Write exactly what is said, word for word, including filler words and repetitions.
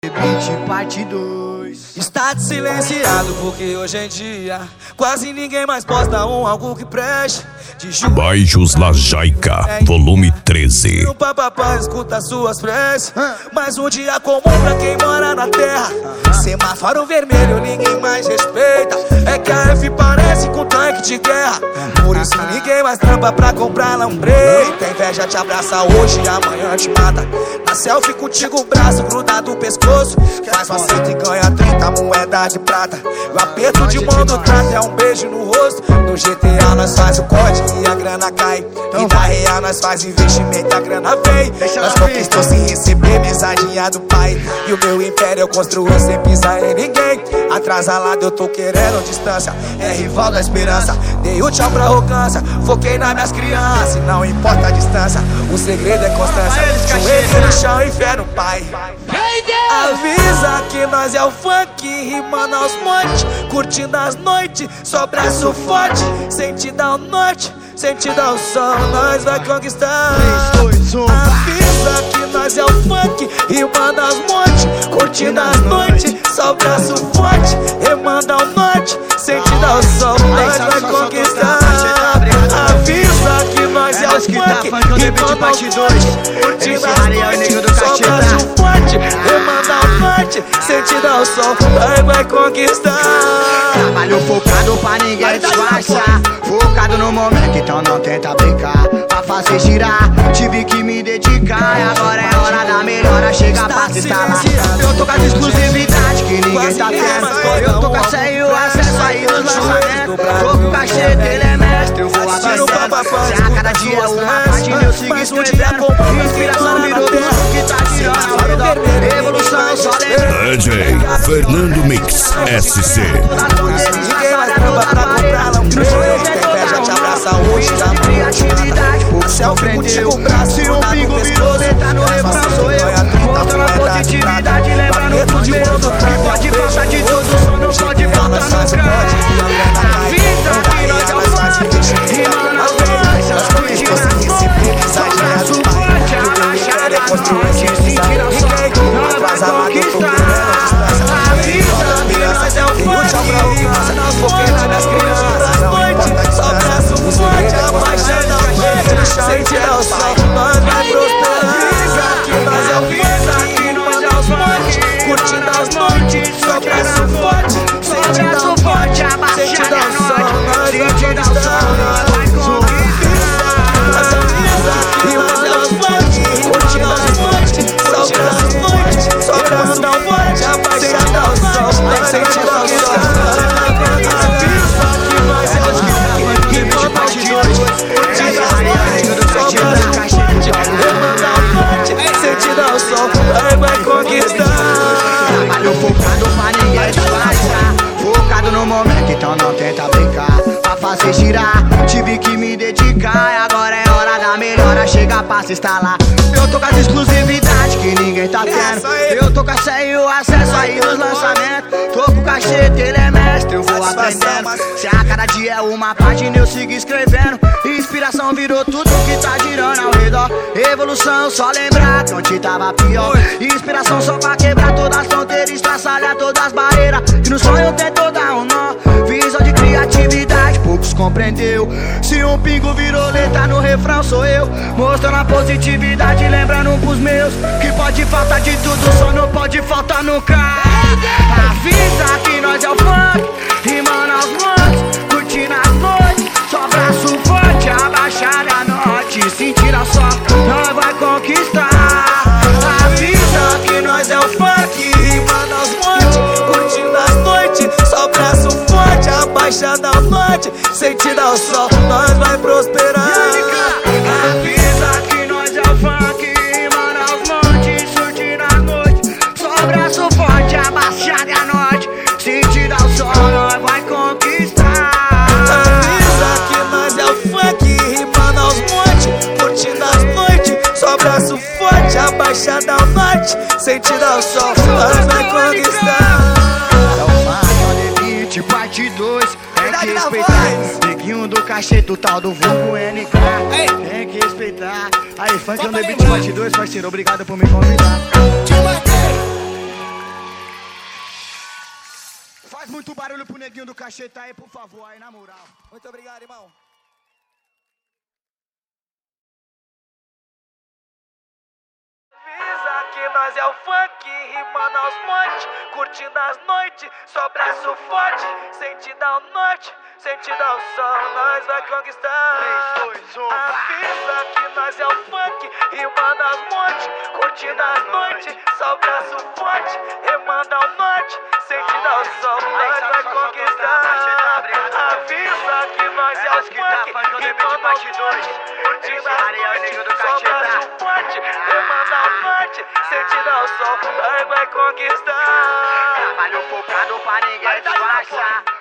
Beat parte dois. Está silenciado porque hoje em dia quase ninguém mais posta um algo que preste. Baixos Lajaica, volume treze. O papapá escuta suas preces. Mais um dia comum pra quem mora na terra. Semáforo vermelho ninguém mais respeita. É que a F parece com tanque de guerra. Por isso ninguém mais trampa pra comprar lambrei. Tem inveja te abraça hoje e amanhã te mata. Na selfie contigo o braço grudado no pescoço. Faz uma cento e ganha trinta moedas de prata. O aperto de mão do trato é um beijo no rosto. No G T A nós faz o código e a grana cai. E na real nós faz investimento e a grana vem. Nós conquistou sem receber mensaginha do pai. E o meu império eu construo sem pisar em ninguém. Atrasalado eu tô querendo distância. É rival da esperança. Dei o tchau pra arrogância. Foquei nas minhas crianças. E não importa a distância, o segredo é constância. Joelho no chão e fé no pai. Avisa que nós é o funk, rimando aos montes, curtindo as noites, só braço forte, sentido ao norte, sentido ao sol, nós vai conquistar. Avisa que nós é o funk, rimando aos montes, curtindo as noites, só braço forte, remando ao norte, sentido ao sol, nós vai conquistar. Avisa que nós é o funk, rimando aos montes, curtindo as noites, só braço forte, remando ao norte, sentido ao sol, nós vai conquistar. Trabalho focado pra ninguém disfarçar. Focado no momento, então não tenta brincar. Pra fazer girar, tive que me dedicar. E agora é hora da melhora, chega pra se instalar. Eu tô com as exclusividades que ninguém tá tendo. Eu tô com a C e o acesso aí nos lançamentos. Tô com o cachê dele é mestre, eu vou aprendendo. Se a cada dia é uma página, eu sigo escrevendo. Inspiração virou tudo que tá tirando ao redor. Evolução só lembra. D J Fernando Mix S C. Ninguém mais trampa pra comprar lambrei. Tem inveja te abraça hoje e amanhã. Selfie contigo o braço. Se um pingo virou letra no refrão sou eu. Mostrando a positividade, lembrando os meus. Que pode faltar de tudo, só não pode faltar nunca. Avisa que nós é o funk, rimando nas noites, curtindo as noites, só braço forte, abaixar a noite, sentir ao sol, nós vai conquistar. Avisa que nós é o funk, rimando nas noites, curtindo as noites, só braço forte, abaixar a noite, sentir ao sol, nós vai prosperar. Avisa que nós é o funk, nós é o funk, curtindo as noites, só braço forte, sentir ao forte, abaixar a noite, sentir ao sol, nós vai conquistar. E nós é o funk, curtindo as noites, só braço forte, só braço forte, abaixar ao sol, nós sentir ao sol. Avisa que nós é o funk, rimando aos montes, curtindo as noites, só braço forte, remando ao norte, sentido ao sol, nós vai conquistar. Trabalho focado pra ninguém disfarçar. Focado no momento, então não tenta brincar. Pra fazer girar, tive que me dedicar. E agora é hora da melhora, chega pra se instalar. Eu tô com as exclusividades que ninguém tá tendo. Eu tô com a C e o acesso aí nos lançamentos. Tô com o cachê dele é mestre, eu vou aprendendo. Se a cada dia é uma página, eu sigo escrevendo. Inspiração virou tudo que tá girando ao redor. Evolução, só lembrar que onde tava pior. Inspiração só pra quebrar todas as fronteiras, estraçalhar todas as barreiras. Que no sonho tentou dar um nó. Visão de criatividade, poucos compreendeu. Se um pingo virou letra no refrão sou eu. Mostrando a positividade, lembrando pros meus. Que pode faltar de tudo, só não pode faltar nunca. Avisa que nós é o funk, rimando aos montes, curtindo as noites, só braço forte, abaixar a noite, sentir a sol, nós vai conquistar. Avisa que nós é o funk, rimando aos montes, curtindo as noites, só braço forte, abaixado ao norte, sentido ao sol, nós vai prosperar. Avisa que nós é o funk, rimando aos montes, curtindo as noites, só braço forte, abaixado a noite, sentido ao sol, nós vai conquistar. Avisa que nós é o funk, rimando aos montes, curtindo as noites, só braço forte, abaixado ao norte, sentido ao sol, nós vai conquistar. É o funk, on the beat, parte dois. Tem que respeitar, neguinho do cachê total do vulgo N K. Tem que respeitar. Aí, funk on the beat, parte dois, parceiro, obrigado por me convidar. Muito barulho pro neguinho do cacheta aí, por favor, aí na moral. Muito obrigado, irmão. Avisa que nós é o funk, rimando aos montes, curtindo as noites, só braço forte, sentido ao norte, sentido ao sol, nós vai conquistar. três, dois, um, avisa que nós é o funk, rimando aos montes, curtindo as noites, só braço forte, rimando ao norte, sentido ao sol, nós vai conquistar. Avisa que nós é o funk, rimando aos montes, curtindo as noites, só braço forte, rimando ao norte, sentido ao sol, nós vai conquistar. Trabalho focado pra ninguém disfarçar.